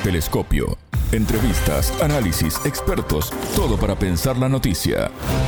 Telescopio. Entrevistas, análisis, expertos, todo para pensar la noticia.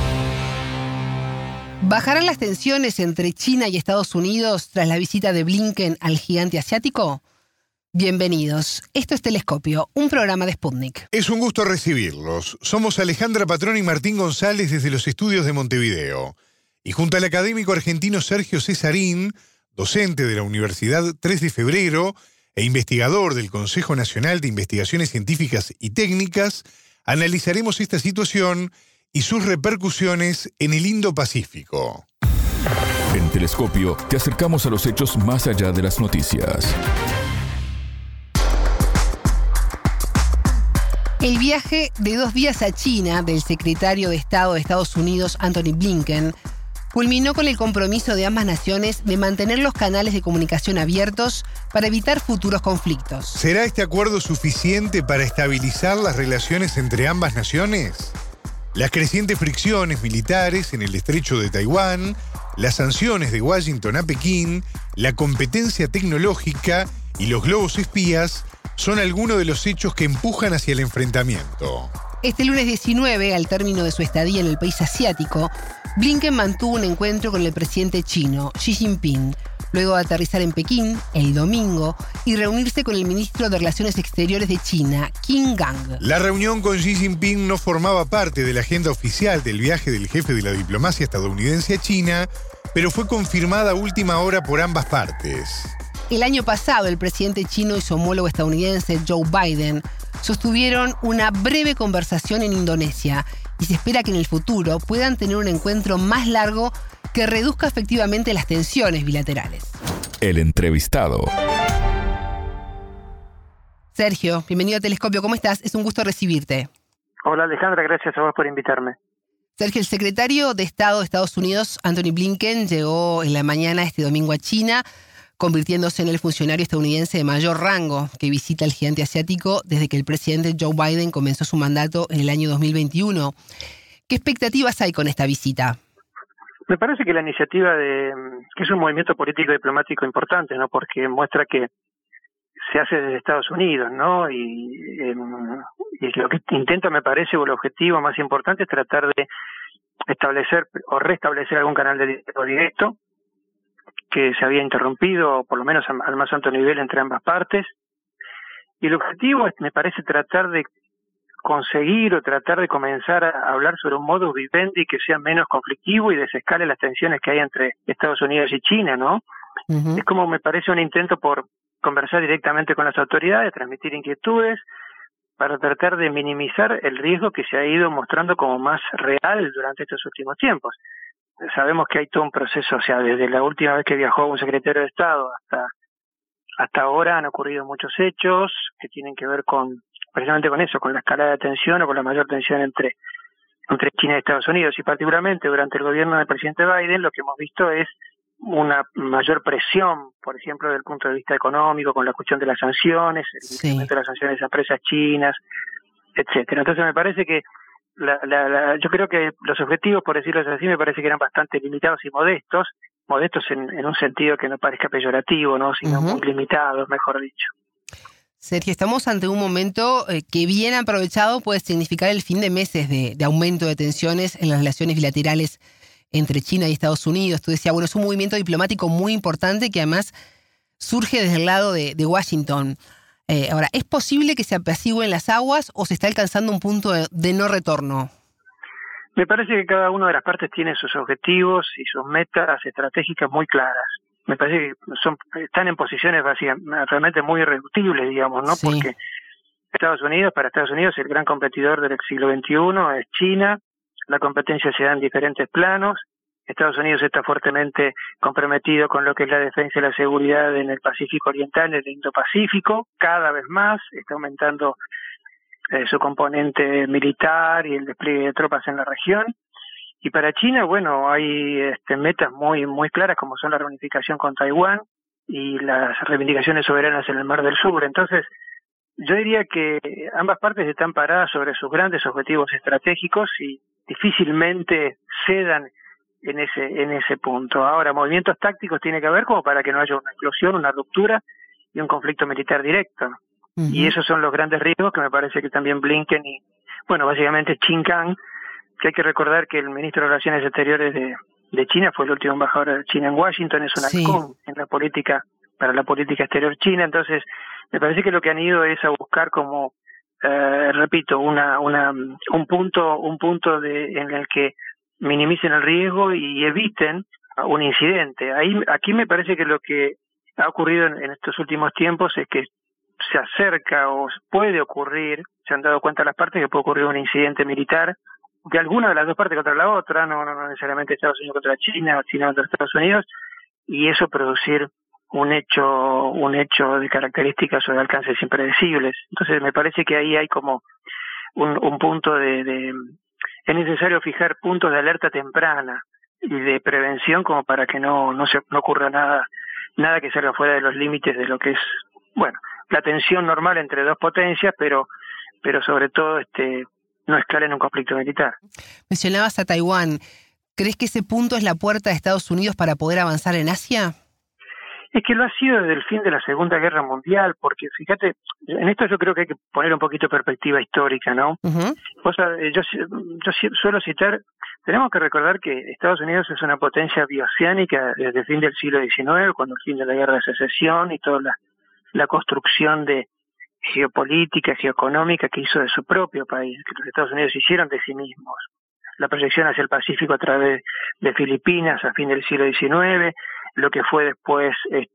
¿Bajarán las tensiones entre China y Estados Unidos tras la visita de Blinken al gigante asiático? Bienvenidos. Esto es Telescopio, un programa de Sputnik. Es un gusto recibirlos. Somos Alejandra Patrón y Martín González desde los estudios de Montevideo. Y junto al académico argentino Sergio Cesarín, docente de la Universidad 3 de Febrero e investigador del Consejo Nacional de Investigaciones Científicas y Técnicas, analizaremos esta situación y sus repercusiones en el Indo-Pacífico. En Telescopio te acercamos a los hechos más allá de las noticias. El viaje de 2 días a China del secretario de Estado de Estados Unidos, Antony Blinken, culminó con el compromiso de ambas naciones de mantener los canales de comunicación abiertos para evitar futuros conflictos. ¿Será este acuerdo suficiente para estabilizar las relaciones entre ambas naciones? Las crecientes fricciones militares en el estrecho de Taiwán, las sanciones de Washington a Pekín, la competencia tecnológica y los globos espías son algunos de los hechos que empujan hacia el enfrentamiento. Este lunes 19, al término de su estadía en el país asiático, Blinken mantuvo un encuentro con el presidente chino, Xi Jinping, luego de aterrizar en Pekín el domingo y reunirse con el ministro de Relaciones Exteriores de China, Qin Gang. La reunión con Xi Jinping no formaba parte de la agenda oficial del viaje del jefe de la diplomacia estadounidense a China, pero fue confirmada a última hora por ambas partes. El año pasado, el presidente chino y su homólogo estadounidense, Joe Biden, sostuvieron una breve conversación en Indonesia y se espera que en el futuro puedan tener un encuentro más largo que reduzca efectivamente las tensiones bilaterales. El entrevistado. Sergio, bienvenido a Telescopio. ¿Cómo estás? Es un gusto recibirte. Hola Alejandra, gracias a vos por invitarme. Sergio, el secretario de Estado de Estados Unidos, Antony Blinken, llegó en la mañana este domingo a China, convirtiéndose en el funcionario estadounidense de mayor rango que visita el gigante asiático desde que el presidente Joe Biden comenzó su mandato en el año 2021. ¿Qué expectativas hay con esta visita? Me parece que la iniciativa que es un movimiento político y diplomático importante, ¿no? Porque muestra que se hace desde Estados Unidos, ¿no? Y lo que intenta, me parece, o el objetivo más importante es tratar de establecer o restablecer algún canal de diálogo directo que se había interrumpido, por lo menos al más alto nivel, entre ambas partes. Y el objetivo es, me parece, tratar de conseguir o tratar de comenzar a hablar sobre un modus vivendi que sea menos conflictivo y desescale las tensiones que hay entre Estados Unidos y China, ¿no? Uh-huh. Es como, me parece, un intento por conversar directamente con las autoridades, transmitir inquietudes, para tratar de minimizar el riesgo que se ha ido mostrando como más real durante estos últimos tiempos. Sabemos que hay todo un proceso, o sea, desde la última vez que viajó un secretario de Estado hasta ahora han ocurrido muchos hechos que tienen que ver precisamente con eso, con la escalada de tensión o con la mayor tensión entre China y Estados Unidos. Y particularmente durante el gobierno del presidente Biden lo que hemos visto es una mayor presión, por ejemplo, desde el punto de vista económico, con la cuestión de las sanciones, el incremento de las sanciones a empresas chinas, etcétera. Entonces me parece que yo creo que los objetivos, por decirlo así, me parece que eran bastante limitados y modestos en un sentido que no parezca peyorativo, ¿no? Sino muy limitados, mejor dicho. Sergio, estamos ante un momento que bien aprovechado puede significar el fin de meses de aumento de tensiones en las relaciones bilaterales entre China y Estados Unidos. Tú decías, bueno, es un movimiento diplomático muy importante que además surge desde el lado de Washington. Ahora, ¿es posible que se apacigüen las aguas o se está alcanzando un punto de no retorno? Me parece que cada una de las partes tiene sus objetivos y sus metas estratégicas muy claras. Me parece que están en posiciones realmente muy irreductibles, digamos, ¿no? Sí. Porque para Estados Unidos, el gran competidor del siglo XXI es China. La competencia se da en diferentes planos. Estados Unidos está fuertemente comprometido con lo que es la defensa y la seguridad en el Pacífico Oriental, en el Indo-Pacífico. Cada vez más está aumentando su componente militar y el despliegue de tropas en la región. Y para China, bueno, hay metas muy muy claras, como son la reunificación con Taiwán y las reivindicaciones soberanas en el Mar del Sur. Entonces, yo diría que ambas partes están paradas sobre sus grandes objetivos estratégicos y difícilmente cedan en ese punto. Ahora, movimientos tácticos tiene que haber como para que no haya una explosión, una ruptura y un conflicto militar directo. Y esos son los grandes riesgos que me parece que también Blinken y, bueno, básicamente Qin Gang, que hay que recordar que el ministro de Relaciones Exteriores de China fue el último embajador de China en Washington, es un halcón en la política, para la política exterior china. Entonces, me parece que lo que han ido es a buscar como, repito, un punto en el que minimicen el riesgo y eviten un incidente. Aquí me parece que lo que ha ocurrido en estos últimos tiempos es que se acerca o puede ocurrir, se han dado cuenta las partes que puede ocurrir un incidente militar de alguna de las dos partes contra la otra, no necesariamente Estados Unidos contra China o China contra Estados Unidos, y eso producir un hecho de características o de alcances impredecibles. Entonces me parece que ahí hay como un punto es necesario fijar puntos de alerta temprana y de prevención como para que no ocurra nada que salga fuera de los límites de lo que es, bueno, la tensión normal entre dos potencias, pero sobre todo no escala en un conflicto militar. Mencionabas a Taiwán. ¿Crees que ese punto es la puerta de Estados Unidos para poder avanzar en Asia? Es que lo ha sido desde el fin de la Segunda Guerra Mundial, porque fíjate, en esto yo creo que hay que poner un poquito de perspectiva histórica, ¿no? Yo suelo citar, tenemos que recordar que Estados Unidos es una potencia bioceánica desde el fin del siglo XIX, cuando el fin de la Guerra de Secesión y toda la construcción de geopolítica, geoeconómica que hizo de su propio país, que los Estados Unidos hicieron de sí mismos. La proyección hacia el Pacífico a través de Filipinas a fin del siglo XIX, lo que fue después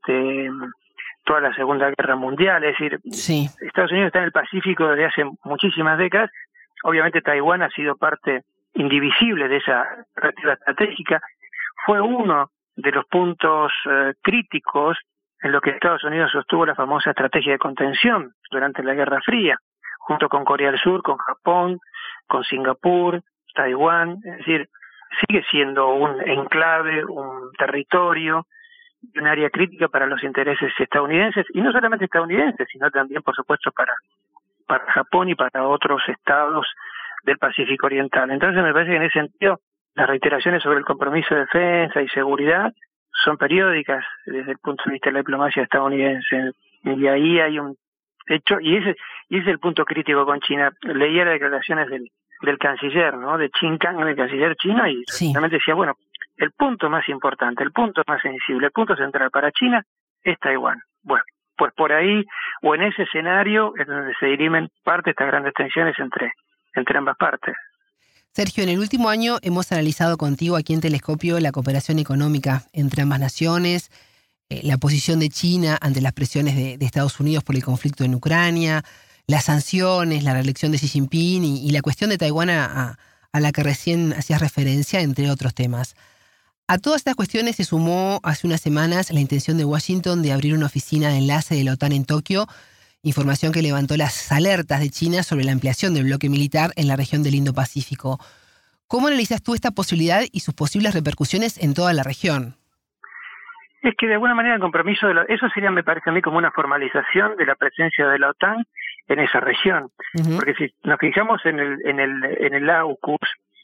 toda la Segunda Guerra Mundial, es decir, Estados Unidos está en el Pacífico desde hace muchísimas décadas. Obviamente Taiwán ha sido parte indivisible de esa perspectiva estratégica, fue uno de los puntos críticos en lo que Estados Unidos sostuvo la famosa estrategia de contención durante la Guerra Fría, junto con Corea del Sur, con Japón, con Singapur, Taiwán, es decir, sigue siendo un enclave, un territorio, un área crítica para los intereses estadounidenses, y no solamente estadounidenses, sino también, por supuesto, para Japón y para otros estados del Pacífico Oriental. Entonces me parece que en ese sentido las reiteraciones sobre el compromiso de defensa y seguridad son periódicas desde el punto de vista de la diplomacia estadounidense, y ahí hay un hecho, y ese es el punto crítico con China. Leía las declaraciones del canciller, ¿no? De Qin Gang, el canciller chino, y realmente decía, bueno, el punto más importante, el punto más sensible, el punto central para China es Taiwán. Bueno, pues por ahí, o en ese escenario, es donde se dirimen parte de estas grandes tensiones entre ambas partes. Sergio, en el último año hemos analizado contigo aquí en Telescopio la cooperación económica entre ambas naciones, la posición de China ante las presiones de Estados Unidos por el conflicto en Ucrania, las sanciones, la reelección de Xi Jinping y la cuestión de Taiwán a la que recién hacías referencia, entre otros temas. A todas estas cuestiones se sumó hace unas semanas la intención de Washington de abrir una oficina de enlace de la OTAN en Tokio, información que levantó las alertas de China sobre la ampliación del bloque militar en la región del Indo-Pacífico. ¿Cómo analizas tú esta posibilidad y sus posibles repercusiones en toda la región? Es que de alguna manera el compromiso eso sería, me parece a mí, como una formalización de la presencia de la OTAN en esa región. Porque si nos fijamos en el AUKUS,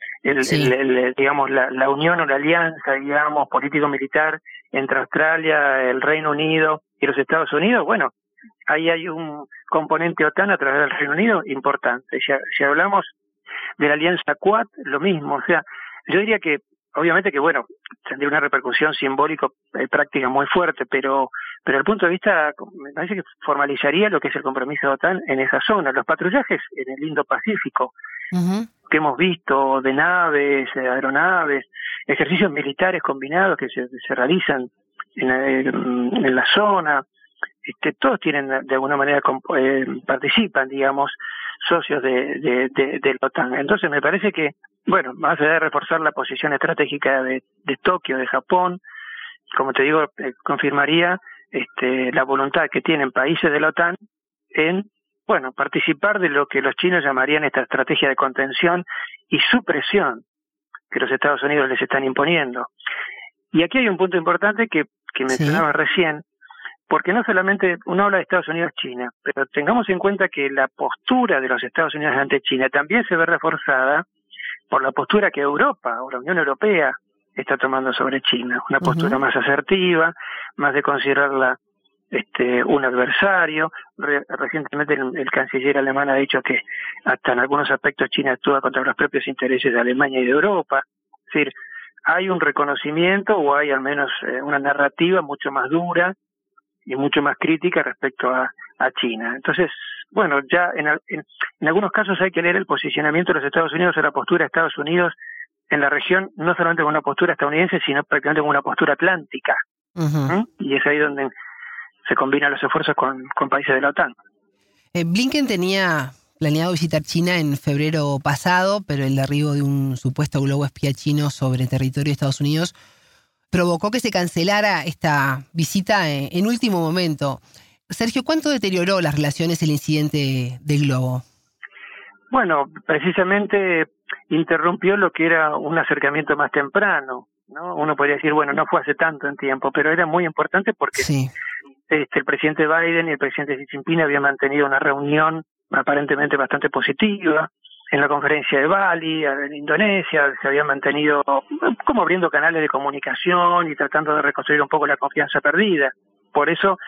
digamos la unión o la alianza, digamos, político-militar entre Australia, el Reino Unido y los Estados Unidos, bueno, ahí hay un componente OTAN a través del Reino Unido importante. Si hablamos de la alianza Quad, lo mismo. O sea, yo diría que, obviamente que, bueno, tendría una repercusión simbólica práctica muy fuerte, pero desde el punto de vista, me parece que formalizaría lo que es el compromiso de OTAN en esa zona. Los patrullajes en el Indo-Pacífico que hemos visto de naves, aeronaves, ejercicios militares combinados que se realizan en la zona, todos tienen de alguna manera participan, digamos, socios de la OTAN. Entonces me parece que, bueno, más allá de reforzar la posición estratégica de Tokio, de Japón, como te digo, confirmaría la voluntad que tienen países de la OTAN en, bueno, participar de lo que los chinos llamarían esta estrategia de contención y supresión que los Estados Unidos les están imponiendo. Y aquí hay un punto importante que mencionaba recién, porque no solamente uno habla de Estados Unidos-China, pero tengamos en cuenta que la postura de los Estados Unidos ante China también se ve reforzada por la postura que Europa o la Unión Europea está tomando sobre China, una postura más asertiva, más de considerarla un adversario. Recientemente el canciller alemán ha dicho que hasta en algunos aspectos China actúa contra los propios intereses de Alemania y de Europa. Es decir, hay un reconocimiento o hay al menos una narrativa mucho más dura y mucho más crítica respecto a China. Entonces, bueno, ya en algunos casos hay que leer el posicionamiento de los Estados Unidos o la postura de Estados Unidos en la región, no solamente con una postura estadounidense, sino prácticamente con una postura atlántica. Y es ahí donde se combinan los esfuerzos con países de la OTAN. Blinken tenía planeado visitar China en febrero pasado, pero el derribo de un supuesto globo espía chino sobre territorio de Estados Unidos provocó que se cancelara esta visita en último momento. Sergio, ¿cuánto deterioró las relaciones el incidente del globo? Bueno, precisamente interrumpió lo que era un acercamiento más temprano, ¿no? Uno podría decir, bueno, no fue hace tanto en tiempo, pero era muy importante porque sí. El presidente Biden y el presidente Xi Jinping habían mantenido una reunión aparentemente bastante positiva en la conferencia de Bali, en Indonesia. Se habían mantenido como abriendo canales de comunicación y tratando de reconstruir un poco la confianza perdida. Por eso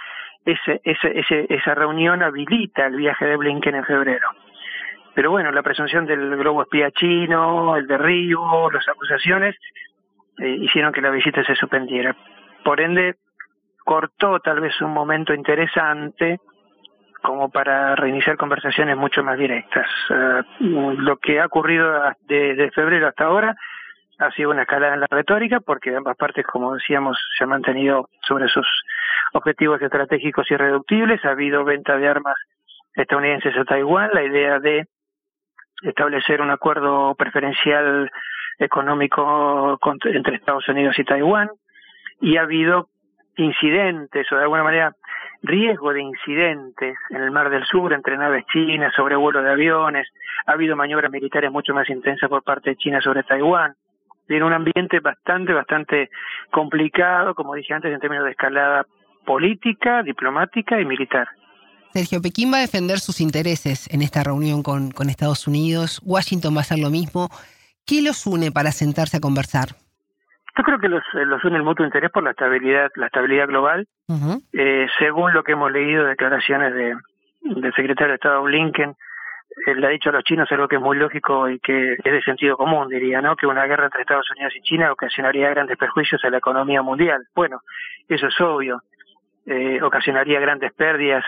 esa reunión habilita el viaje de Blinken en febrero. Pero bueno, la presunción del globo espía chino, el derribo, las acusaciones, hicieron que la visita se suspendiera. Por ende, cortó tal vez un momento interesante como para reiniciar conversaciones mucho más directas. Lo que ha ocurrido desde febrero hasta ahora ha sido una escalada en la retórica, porque ambas partes, como decíamos, se han mantenido sobre sus objetivos estratégicos irreductibles. Ha habido venta de armas estadounidenses a Taiwán, la idea de establecer un acuerdo preferencial económico entre Estados Unidos y Taiwán, y ha habido incidentes, o de alguna manera riesgo de incidentes en el Mar del Sur entre naves chinas, sobrevuelo de aviones. Ha habido maniobras militares mucho más intensas por parte de China sobre Taiwán. En un ambiente bastante complicado, como dije antes, en términos de escalada política, diplomática y militar. Sergio, Pekín va a defender sus intereses en esta reunión con Estados Unidos. Washington va a hacer lo mismo. ¿Qué los une para sentarse a conversar? Yo creo que los une el mutuo interés por la estabilidad global. Uh-huh. Según lo que hemos leído, declaraciones del secretario de Estado Blinken, le ha dicho a los chinos algo que es muy lógico y que es de sentido común, diría, ¿no? Que una guerra entre Estados Unidos y China ocasionaría grandes perjuicios a la economía mundial. Bueno, eso es obvio. Ocasionaría grandes pérdidas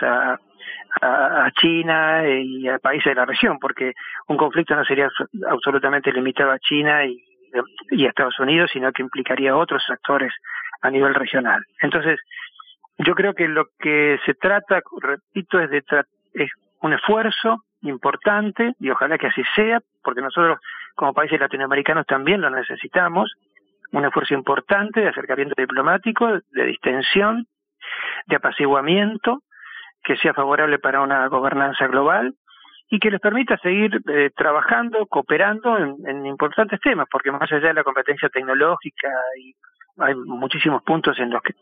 a China y a países de la región, porque un conflicto no sería absolutamente limitado a China y a Estados Unidos, sino que implicaría a otros actores a nivel regional. Entonces, yo creo que lo que se trata, repito, es un esfuerzo importante, y ojalá que así sea, porque nosotros como países latinoamericanos también lo necesitamos, un esfuerzo importante de acercamiento diplomático, de distensión, de apaciguamiento, que sea favorable para una gobernanza global y que les permita seguir trabajando, cooperando en importantes temas, porque más allá de la competencia tecnológica hay muchísimos puntos en los que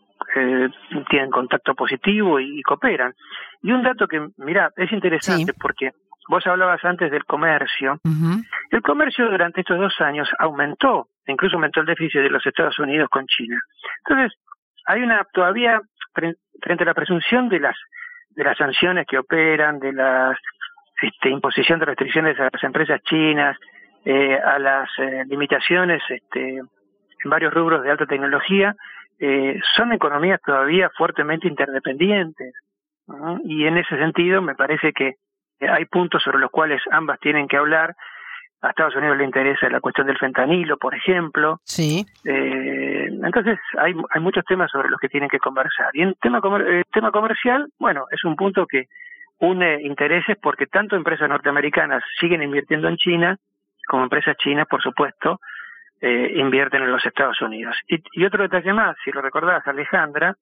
tienen contacto positivo y cooperan. Y un dato que, mirá, es interesante, sí, porque vos hablabas antes del comercio. Uh-huh. El comercio durante estos 2 años aumentó, incluso aumentó el déficit de los Estados Unidos con China. Entonces, hay todavía, frente a la presunción de las sanciones que operan, de las imposición de restricciones a las empresas chinas, a las limitaciones en varios rubros de alta tecnología, son economías todavía fuertemente interdependientes, ¿no? Y en ese sentido me parece que hay puntos sobre los cuales ambas tienen que hablar. A Estados Unidos le interesa la cuestión del fentanilo, por ejemplo. Sí. Entonces hay muchos temas sobre los que tienen que conversar. Y en tema comercial, bueno, es un punto que une intereses, porque tanto empresas norteamericanas siguen invirtiendo en China, como empresas chinas, por supuesto, invierten en los Estados Unidos. Y otro detalle más, si lo recordás, Alejandra,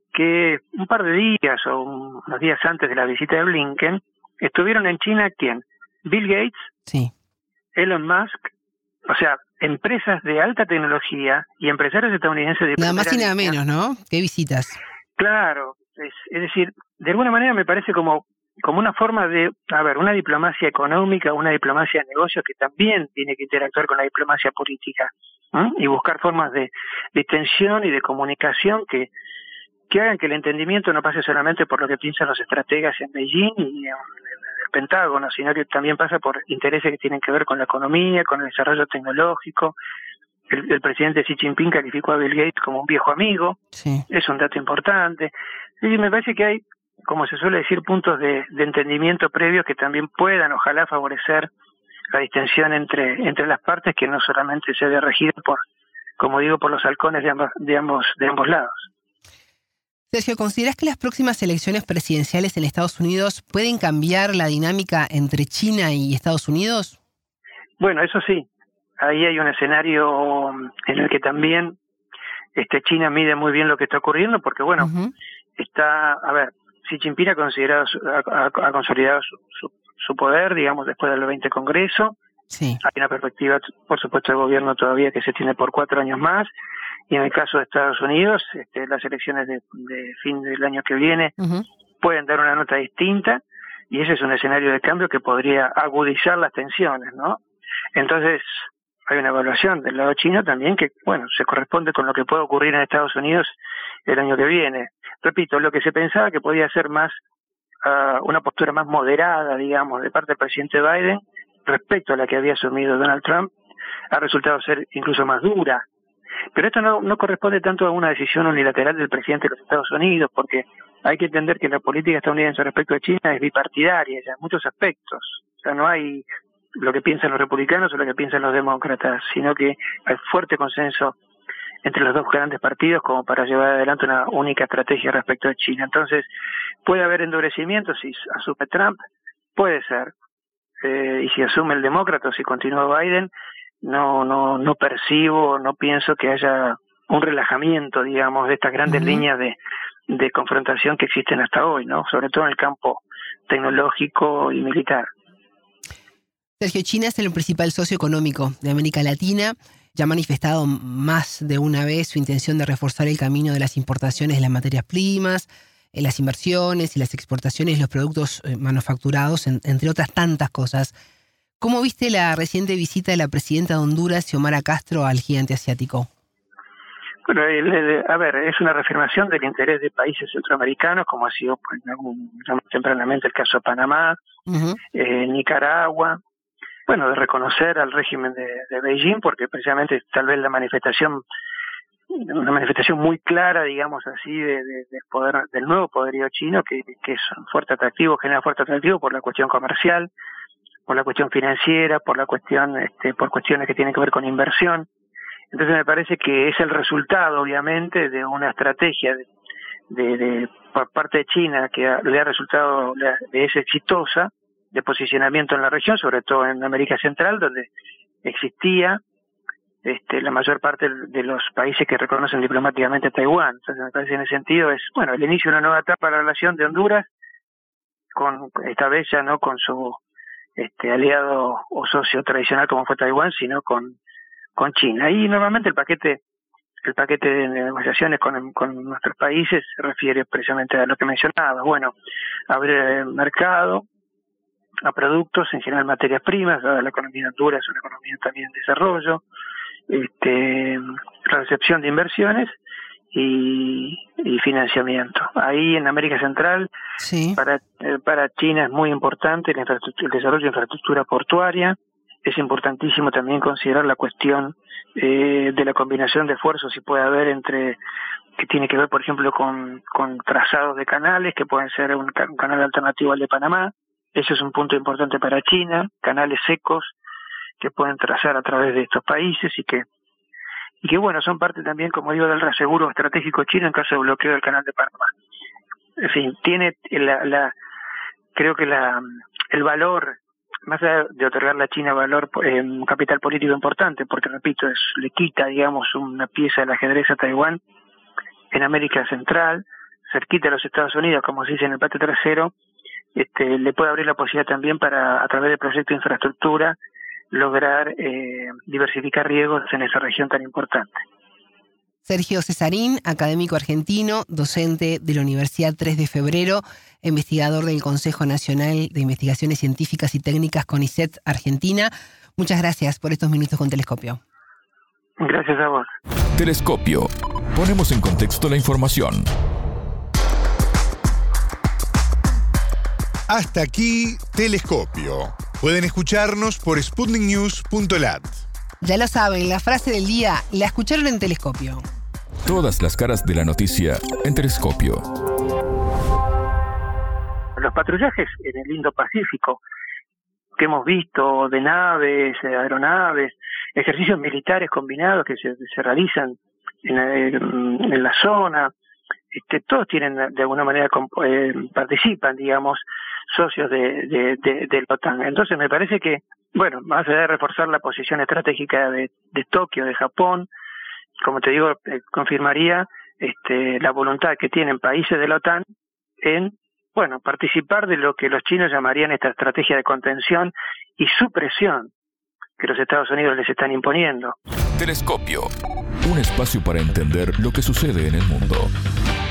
que un par de días o unos días antes de la visita de Blinken, estuvieron en China, ¿quién? Bill Gates, sí, Elon Musk, o sea, empresas de alta tecnología y empresarios estadounidenses de nada más y nada línea. menos, ¿no? ¿Qué visitas? Claro, es decir, de alguna manera me parece como una forma de, una diplomacia económica, una diplomacia de negocios que también tiene que interactuar con la diplomacia política, ¿eh? Y buscar formas de distensión y de comunicación que que hagan que el entendimiento no pase solamente por lo que piensan los estrategas en Beijing y en el Pentágono, sino que también pasa por intereses que tienen que ver con la economía, con el desarrollo tecnológico. El presidente Xi Jinping calificó a Bill Gates como un viejo amigo, sí. Es un dato importante. Y me parece que hay, como se suele decir, puntos de entendimiento previos que también puedan, ojalá, favorecer la distensión entre las partes, que no solamente se ve regida por, como digo, por los halcones de ambos lados. Sergio, ¿considerás que las próximas elecciones presidenciales en Estados Unidos pueden cambiar la dinámica entre China y Estados Unidos? Bueno, eso sí. Ahí hay un escenario en el que también China mide muy bien lo que está ocurriendo, porque bueno, Xi Jinping ha consolidado su poder, digamos, después del 20 Congreso. Sí. Hay una perspectiva, por supuesto, del gobierno todavía que se tiene por 4 años más. Y en el caso de Estados Unidos, las elecciones de fin del año que viene pueden dar una nota distinta, y ese es un escenario de cambio que podría agudizar las tensiones, ¿no? Entonces, hay una evaluación del lado chino también que, bueno, se corresponde con lo que puede ocurrir en Estados Unidos el año que viene. Repito, lo que se pensaba que podía ser más una postura más moderada, digamos, de parte del presidente Biden respecto a la que había asumido Donald Trump, ha resultado ser incluso más dura. Pero esto no corresponde tanto a una decisión unilateral del presidente de los Estados Unidos, porque hay que entender que la política estadounidense respecto a China es bipartidaria en muchos aspectos. O sea, no hay lo que piensan los republicanos o lo que piensan los demócratas, sino que hay fuerte consenso entre los dos grandes partidos como para llevar adelante una única estrategia respecto a China. Entonces, puede haber endurecimiento si asume Trump, puede ser, y si asume el demócrata o si continúa Biden, no percibo, no pienso que haya un relajamiento, digamos, de estas grandes líneas de confrontación que existen hasta hoy, ¿no? Sobre todo en el campo tecnológico y militar. Sergio, China es el principal socio económico de América Latina. Ya ha manifestado más de una vez su intención de reforzar el camino de las importaciones de las materias primas, las inversiones y las exportaciones de los productos manufacturados, entre otras tantas cosas. ¿Cómo viste la reciente visita de la presidenta de Honduras, Xiomara Castro, al gigante asiático? Bueno, es una reafirmación del interés de países centroamericanos, como ha sido tempranamente el caso de Panamá, Nicaragua. Bueno, de reconocer al régimen de Beijing, porque precisamente tal vez una manifestación muy clara, digamos así, del nuevo poderío chino, que es genera fuerte atractivo por la cuestión comercial, por la cuestión financiera, por cuestiones que tienen que ver con inversión. Entonces me parece que es el resultado, obviamente, de una estrategia por parte de China que le ha resultado, es exitosa, de posicionamiento en la región, sobre todo en América Central, donde existía la mayor parte de los países que reconocen diplomáticamente a Taiwán. Entonces me parece en ese sentido es, bueno, el inicio de una nueva etapa de la relación de Honduras, esta vez ya no con su aliado o socio tradicional como fue Taiwán, sino con China. Y normalmente el paquete de negociaciones con nuestros países se refiere precisamente a lo que mencionaba. Bueno, abrir el mercado a productos, en general materias primas, la economía de Honduras es una economía también en desarrollo, recepción de inversiones y financiamiento. Ahí en América Central, sí. Para China es muy importante el desarrollo de infraestructura portuaria. Es importantísimo también considerar la cuestión de la combinación de esfuerzos si puede haber que tiene que ver, por ejemplo, con trazados de canales, que pueden ser un canal alternativo al de Panamá. Eso es un punto importante para China, canales secos que pueden trazar a través de estos países y que bueno, son parte también, como digo, del reaseguro estratégico chino en caso de bloqueo del canal de Panamá. En fin, tiene creo que el valor, más allá de otorgarle a China valor, un capital político importante, porque repito, le quita, digamos, una pieza del ajedrez a Taiwán en América Central, cerquita de los Estados Unidos, como se dice en el patio trasero. Le puede abrir la posibilidad también para, a través del proyecto de infraestructura, lograr diversificar riesgos en esa región tan importante. Sergio Cesarín, académico argentino, docente de la Universidad 3 de Febrero, investigador del Consejo Nacional de Investigaciones Científicas y Técnicas CONICET Argentina. Muchas gracias por estos minutos con Telescopio. Gracias a vos. Telescopio. Ponemos en contexto la información. Hasta aquí, Telescopio. Pueden escucharnos por sputniknews.lat. Ya lo saben, la frase del día la escucharon en Telescopio. Todas las caras de la noticia en Telescopio. Los patrullajes en el Indo-Pacífico que hemos visto de naves, aeronaves, ejercicios militares combinados que se realizan en la zona, todos tienen de alguna manera participan, digamos, socios de la OTAN. Entonces me parece que, bueno, más allá de reforzar la posición estratégica de Tokio, de Japón, como te digo, confirmaría la voluntad que tienen países de la OTAN en, bueno, participar de lo que los chinos llamarían esta estrategia de contención y supresión que los Estados Unidos les están imponiendo. Telescopio. Un espacio para entender lo que sucede en el mundo.